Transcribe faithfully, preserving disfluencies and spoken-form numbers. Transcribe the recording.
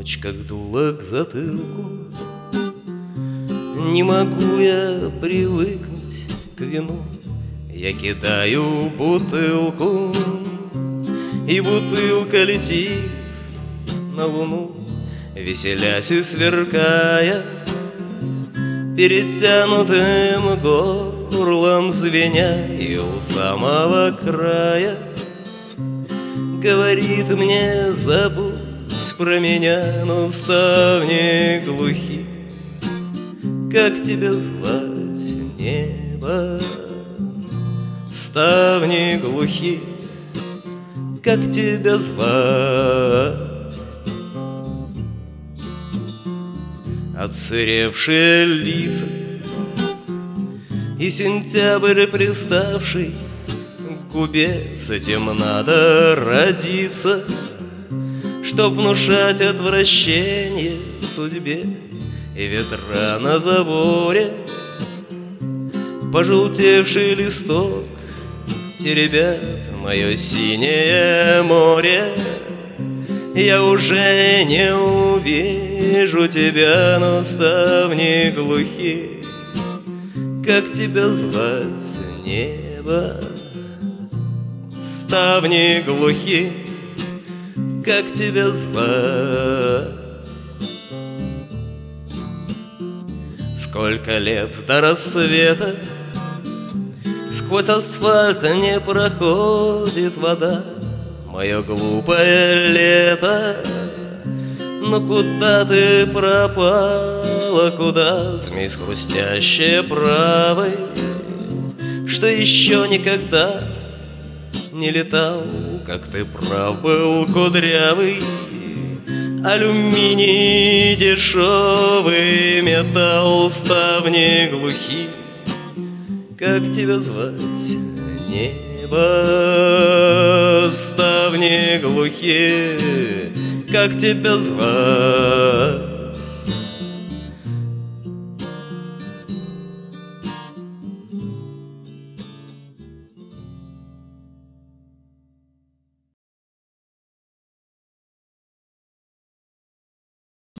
точка дула к затылку. Не могу я привыкнуть к вину, я кидаю бутылку, и бутылка летит на луну, веселясь и сверкая, перетянутым горлом звеня, и у самого края говорит мне: забудь про меня, но ставни глухи. Как тебя звать, небо? Ставни глухи. Как тебя звать? Отсыревшие лица и сентябрь, приставший к губе, с этим надо родиться, чтоб внушать отвращение судьбе. И ветра на заборе, пожелтевший листок теребят мое синее море. Я уже не увижу тебя, но ставни глухи. Как тебя звать, небо? Ставни глухи. Как тебя звать? Сколько лет до рассвета сквозь асфальт не проходит вода. Мое глупое лето, но куда ты пропала, куда? Змей с хрустящей правой, что еще никогда не летал, как ты прав был, кудрявый. Алюминий дешевый, металл, ставни глухи. Как тебя звать, небо? Ставни глухи. Как тебя звать?